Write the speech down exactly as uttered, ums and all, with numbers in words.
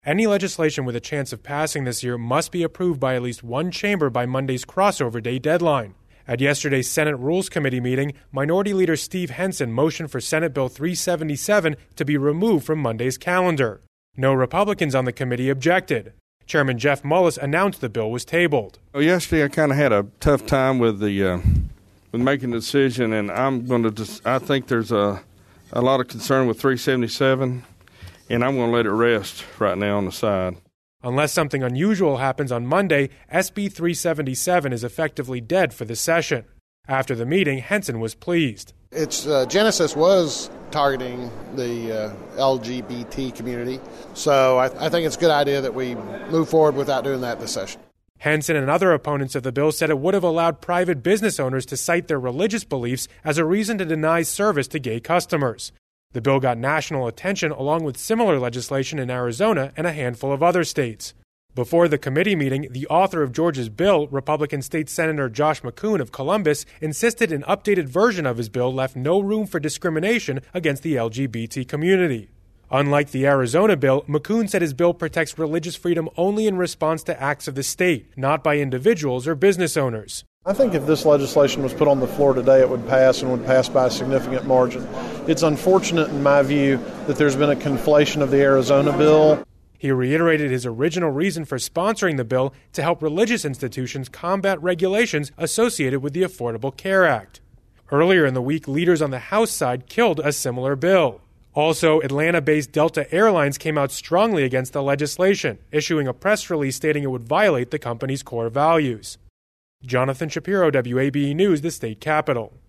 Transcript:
Any legislation with a chance of passing this year must be approved by at least one chamber by Monday's crossover day deadline. At yesterday's Senate Rules Committee meeting, Minority Leader Steve Henson motioned for Senate Bill three seventy-seven to be removed from Monday's calendar. No Republicans on the committee objected. Chairman Jeff Mullis announced the bill was tabled. Well, yesterday I kind of had a tough time with the uh, with making a decision, and I'm going to just, I think there's a a lot of concern with three seventy-seven, and I'm going to let it rest right now on the side. Unless something unusual happens on Monday, S B three seventy-seven is effectively dead for the session. After the meeting, Henson was pleased. Its uh, genesis was targeting the uh, L G B T community, so I, I think it's a good idea that we move forward without doing that this session. Henson and other opponents of the bill said it would have allowed private business owners to cite their religious beliefs as a reason to deny service to gay customers. The bill got national attention along with similar legislation in Arizona and a handful of other states. Before the committee meeting, the author of Georgia's bill, Republican State Senator Josh McCoon of Columbus, insisted an updated version of his bill left no room for discrimination against the L G B T community. Unlike the Arizona bill, McCoon said his bill protects religious freedom only in response to acts of the state, not by individuals or business owners. I think if this legislation was put on the floor today, it would pass and would pass by a significant margin. It's unfortunate, in my view, that there's been a conflation of the Arizona bill. He reiterated his original reason for sponsoring the bill to help religious institutions combat regulations associated with the Affordable Care Act. Earlier in the week, leaders on the House side killed a similar bill. Also, Atlanta-based Delta Airlines came out strongly against the legislation, issuing a press release stating it would violate the company's core values. Jonathan Shapiro, W A B E News, the state capitol.